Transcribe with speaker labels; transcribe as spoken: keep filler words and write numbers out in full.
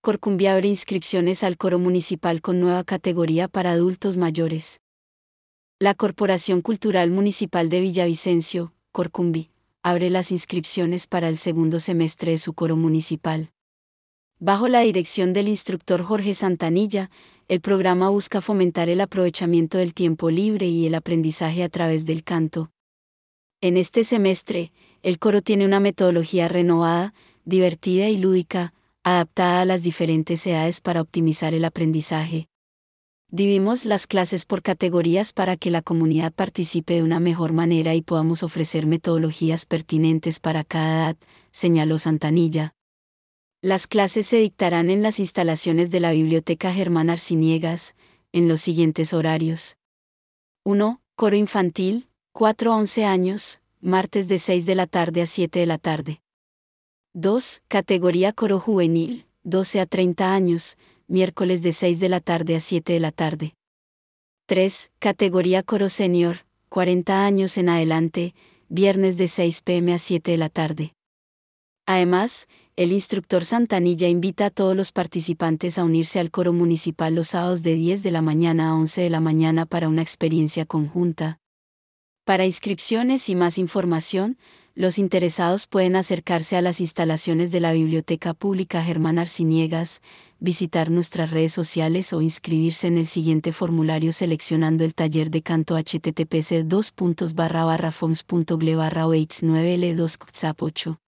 Speaker 1: Corcumbi abre inscripciones al coro municipal con nueva categoría para adultos mayores. La Corporación Cultural Municipal de Villavicencio, Corcumbi, abre las inscripciones para el segundo semestre de su coro municipal. Bajo la dirección del instructor Jorge Santanilla, el programa busca fomentar el aprovechamiento del tiempo libre y el aprendizaje a través del canto. En este semestre, el coro tiene una metodología renovada, divertida y lúdica, adaptada a las diferentes edades para optimizar el aprendizaje. Dividimos las clases por categorías para que la comunidad participe de una mejor manera y podamos ofrecer metodologías pertinentes para cada edad, señaló Santanilla. Las clases se dictarán en las instalaciones de la Biblioteca Germán Arciniegas, en los siguientes horarios. uno. Coro infantil, cuatro a once años, martes de seis de la tarde a siete de la tarde. dos. Categoría coro juvenil, doce a treinta años, miércoles de seis de la tarde a siete de la tarde. tres. Categoría coro senior, cuarenta años en adelante, viernes de seis pe eme a siete de la tarde. Además, el instructor Santanilla invita a todos los participantes a unirse al coro municipal los sábados de diez de la mañana a once de la mañana para una experiencia conjunta. Para inscripciones y más información, los interesados pueden acercarse a las instalaciones de la Biblioteca Pública Germán Arciniegas, visitar nuestras redes sociales o inscribirse en el siguiente formulario seleccionando el taller de canto https dos puntos barra barra foms punto gle barra oits nueve l dos ocho.